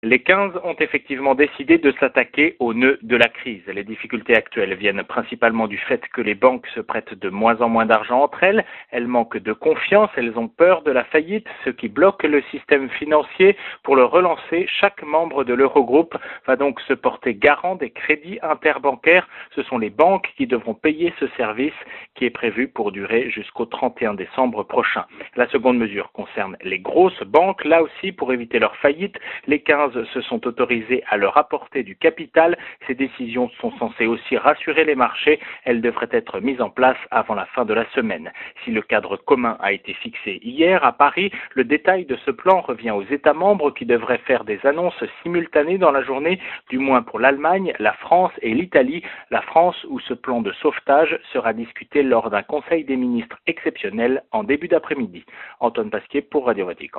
Les 15 ont effectivement décidé de s'attaquer au nœud de la crise. Les difficultés actuelles viennent principalement du fait que les banques se prêtent de moins en moins d'argent entre elles. Elles manquent de confiance, elles ont peur de la faillite, ce qui bloque le système financier. Pour le relancer, chaque membre de l'Eurogroupe va donc se porter garant des crédits interbancaires. Ce sont les banques qui devront payer ce service qui est prévu pour durer jusqu'au 31 décembre prochain. La seconde mesure concerne les grosses banques. Là aussi, pour éviter leur faillite, les 15 se sont autorisés à leur apporter du capital. Ces décisions sont censées aussi rassurer les marchés. Elles devraient être mises en place avant la fin de la semaine. Si le cadre commun a été fixé hier à Paris, le détail de ce plan revient aux États membres qui devraient faire des annonces simultanées dans la journée, du moins pour l'Allemagne, la France et l'Italie. La France où ce plan de sauvetage sera discuté lors d'un conseil des ministres exceptionnel en début d'après-midi. Antoine Pasquier pour Radio Vatican.